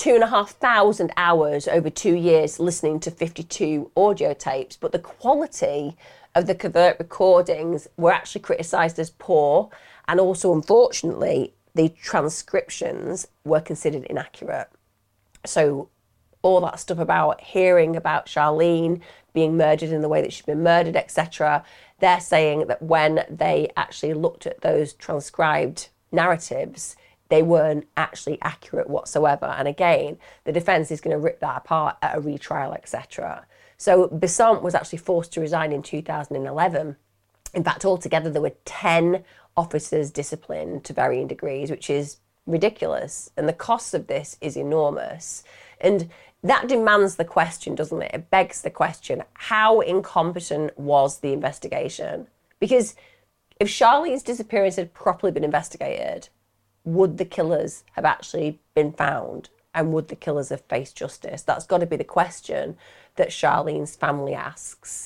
2,500 hours over 2 years listening to 52 audio tapes, but the quality of the covert recordings were actually criticised as poor, and also, unfortunately, the transcriptions were considered inaccurate. So all that stuff about hearing about Charlene being murdered in the way that she'd been murdered, etc. They're saying that when they actually looked at those transcribed narratives, they weren't actually accurate whatsoever. And again, the defence is going to rip that apart at a retrial, etc. So Besant was actually forced to resign in 2011. In fact, altogether, there were 10 officers disciplined to varying degrees, which is ridiculous. And the cost of this is enormous. And that demands the question, doesn't it? It begs the question, how incompetent was the investigation? Because if Charlene's disappearance had properly been investigated, would the killers have actually been found? And would the killers have faced justice? That's got to be the question that Charlene's family asks.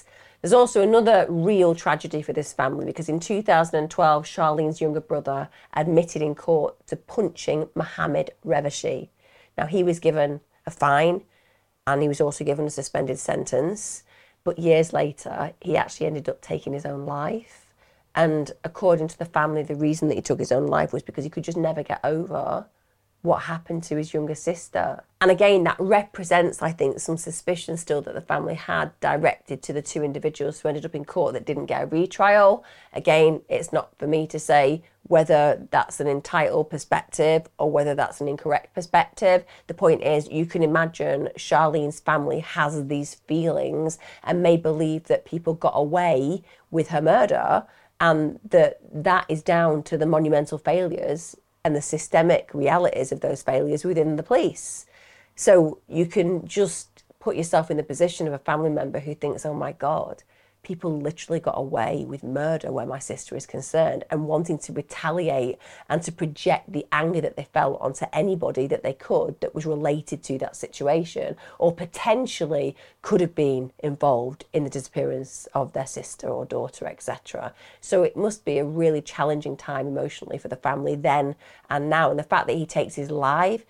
There's also another real tragedy for this family because in 2012, Charlene's younger brother admitted in court to punching Mohammed Revashi. Now, he was given a fine and he was also given a suspended sentence. But years later, he actually ended up taking his own life. And according to the family, the reason that he took his own life was because he could just never get over what happened to his younger sister. And again, that represents, I think, some suspicion still that the family had directed to the two individuals who ended up in court that didn't get a retrial. Again, it's not for me to say whether that's an entitled perspective or whether that's an incorrect perspective. The point is, you can imagine Charlene's family has these feelings and may believe that people got away with her murder, and that is down to the monumental failures and the systemic realities of those failures within the police. So you can just put yourself in the position of a family member who thinks, oh my God, people literally got away with murder where my sister is concerned, and wanting to retaliate and to project the anger that they felt onto anybody that they could that was related to that situation or potentially could have been involved in the disappearance of their sister or daughter, etc. So it must be a really challenging time emotionally for the family then and now. And the fact that he takes his life,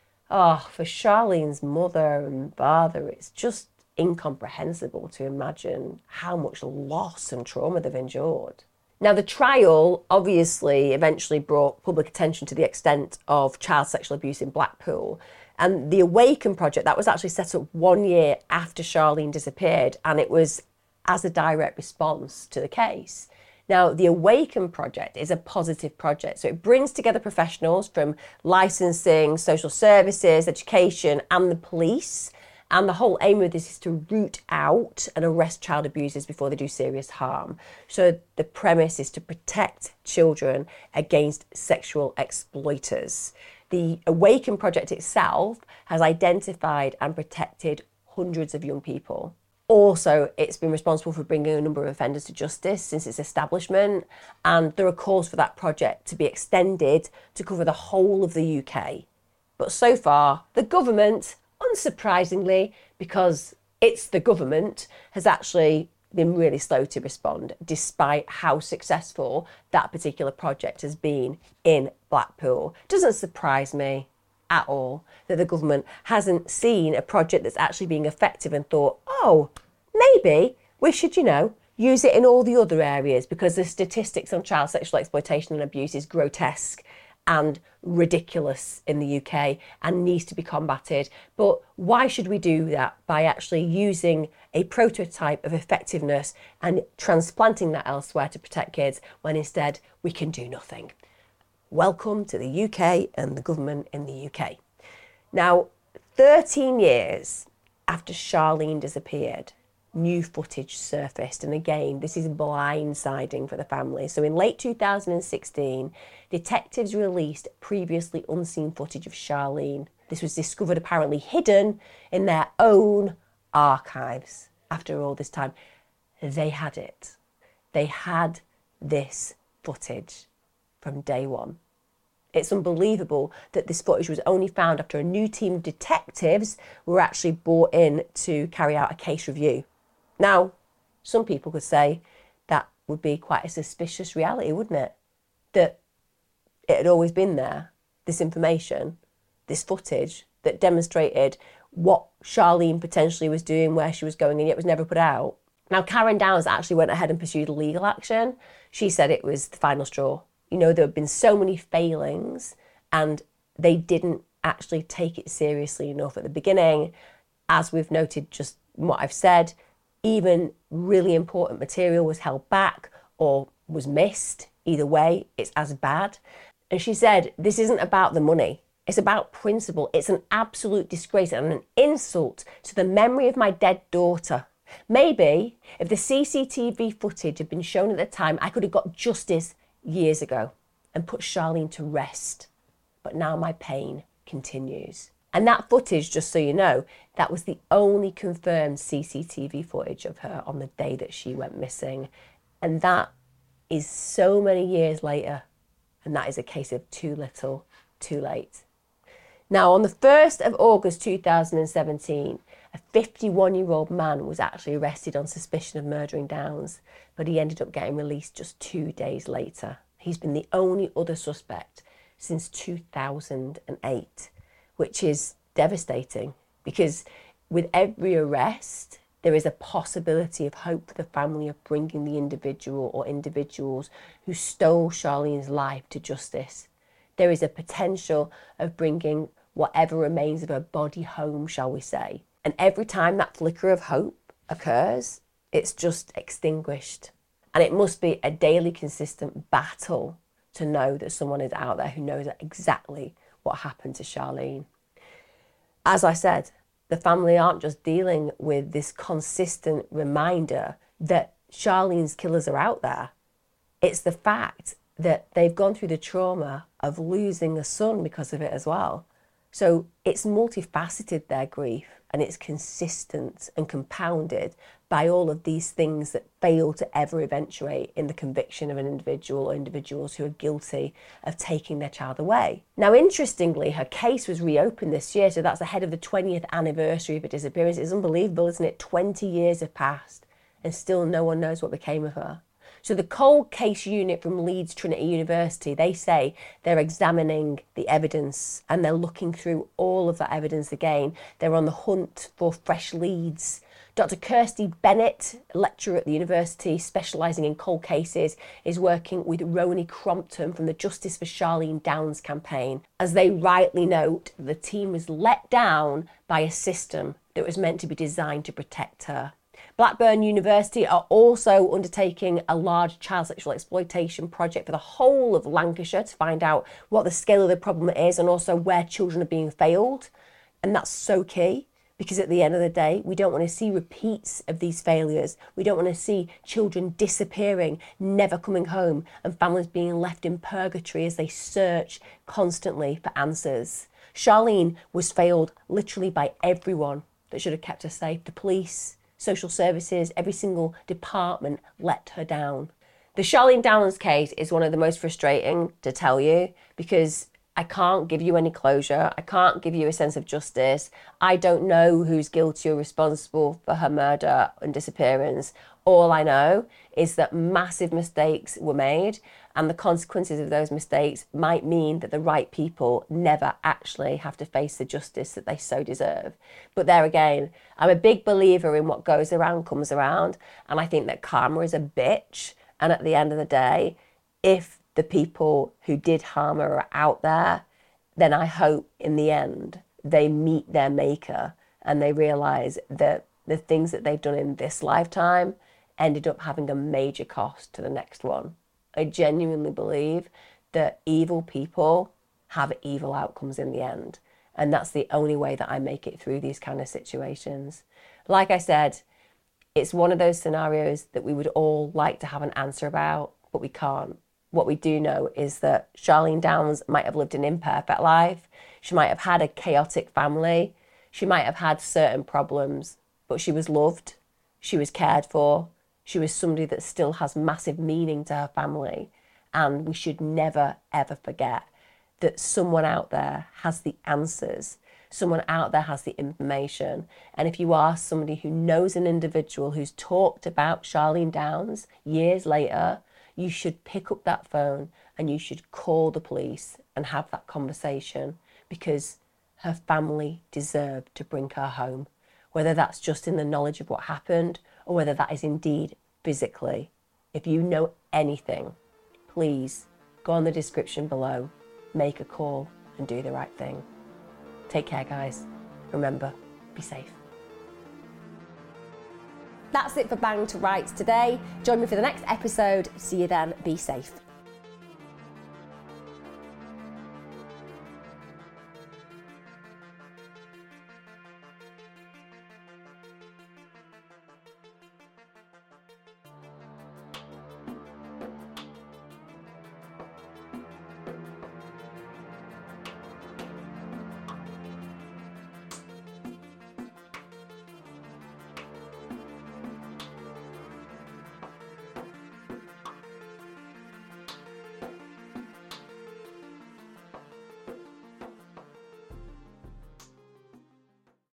for Charlene's mother and father, it's just incomprehensible to imagine how much loss and trauma they've endured. Now, the trial obviously eventually brought public attention to the extent of child sexual abuse in Blackpool. And the Awaken project, that was actually set up 1 year after Charlene disappeared, and it was as a direct response to the case. Now, the Awaken project is a positive project. So it brings together professionals from licensing, social services, education, and the police. And the whole aim of this is to root out and arrest child abusers before they do serious harm. So the premise is to protect children against sexual exploiters. The Awaken project itself has identified and protected hundreds of young people. Also, it's been responsible for bringing a number of offenders to justice since its establishment. And there are calls for that project to be extended to cover the whole of the UK. But so far, the government, unsurprisingly, because it's the government, has actually been really slow to respond, despite how successful that particular project has been in Blackpool. Doesn't surprise me at all that the government hasn't seen a project that's actually being effective and thought, oh, maybe we should, use it in all the other areas, because the statistics on child sexual exploitation and abuse is grotesque and ridiculous in the UK and needs to be combated. But why should we do that by actually using a prototype of effectiveness and transplanting that elsewhere to protect kids when instead we can do nothing? Welcome to the UK and the government in the UK. Now, 13 years after Charlene disappeared, new footage surfaced, and again, this is blindsiding for the family. So in late 2016, detectives released previously unseen footage of Charlene. This was discovered apparently hidden in their own archives. After all this time, they had it. They had this footage from day one. It's unbelievable that this footage was only found after a new team of detectives were actually brought in to carry out a case review. Now, some people could say that would be quite a suspicious reality, wouldn't it? That it had always been there, this information, this footage that demonstrated what Charlene potentially was doing, where she was going, and yet was never put out. Now, Karen Downs actually went ahead and pursued legal action. She said it was the final straw. There have been so many failings and they didn't actually take it seriously enough at the beginning. As we've noted, just what I've said, even really important material was held back or was missed. Either way, it's as bad. And she said, this isn't about the money. It's about principle. It's an absolute disgrace and an insult to the memory of my dead daughter. Maybe if the CCTV footage had been shown at the time, I could have got justice years ago and put Charlene to rest. But now my pain continues. And that footage, just so you know, that was the only confirmed CCTV footage of her on the day that she went missing. And that is so many years later. And that is a case of too little, too late. Now, on the 1st of August 2017, a 51-year-old man was actually arrested on suspicion of murdering Downs, but he ended up getting released just 2 days later. He's been the only other suspect since 2008, which is devastating because with every arrest, there is a possibility of hope for the family of bringing the individual or individuals who stole Charlene's life to justice. There is a potential of bringing whatever remains of her body home, shall we say. And every time that flicker of hope occurs, it's just extinguished. And it must be a daily consistent battle to know that someone is out there who knows exactly what happened to Charlene. As I said, the family aren't just dealing with this consistent reminder that Charlene's killers are out there. It's the fact that they've gone through the trauma of losing a son because of it as well. So it's multifaceted, their grief, and it's consistent and compounded by all of these things that fail to ever eventuate in the conviction of an individual or individuals who are guilty of taking their child away. Now, interestingly, her case was reopened this year, so that's ahead of the 20th anniversary of her disappearance. It's unbelievable, isn't it? 20 years have passed and still no one knows what became of her. So the cold case unit from Leeds Trinity University, they say they're examining the evidence and they're looking through all of that evidence again. They're on the hunt for fresh leads. Dr. Kirsty Bennett, a lecturer at the university specialising in cold cases, is working with Roni Crompton from the Justice for Charlene Downs campaign. As they rightly note, the team was let down by a system that was meant to be designed to protect her. Blackburn University are also undertaking a large child sexual exploitation project for the whole of Lancashire to find out what the scale of the problem is and also where children are being failed. And that's so key because at the end of the day, we don't want to see repeats of these failures. We don't want to see children disappearing, never coming home, and families being left in purgatory as they search constantly for answers. Charlene was failed literally by everyone that should have kept her safe. The police, social services, every single department let her down. The Charlene Downs case is one of the most frustrating to tell you because I can't give you any closure. I can't give you a sense of justice. I don't know who's guilty or responsible for her murder and disappearance. All I know is that massive mistakes were made and the consequences of those mistakes might mean that the right people never actually have to face the justice that they so deserve. But there again, I'm a big believer in what goes around comes around, and I think that karma is a bitch, and at the end of the day, if the people who did harm her are out there, then I hope in the end they meet their maker and they realise that the things that they've done in this lifetime ended up having a major cost to the next one. I genuinely believe that evil people have evil outcomes in the end. And that's the only way that I make it through these kind of situations. Like I said, it's one of those scenarios that we would all like to have an answer about, but we can't. What we do know is that Charlene Downs might have lived an imperfect life. She might have had a chaotic family. She might have had certain problems, but she was loved. She was cared for. She was somebody that still has massive meaning to her family. And we should never, ever forget that someone out there has the answers. Someone out there has the information. And if you are somebody who knows an individual who's talked about Charlene Downs years later, you should pick up that phone and you should call the police and have that conversation because her family deserved to bring her home, whether that's just in the knowledge of what happened or whether that is indeed physically. If you know anything, please go on the description below, make a call and do the right thing. Take care, guys. Remember, be safe. That's it for Bang to Rights today. Join me for the next episode. See you then. Be safe.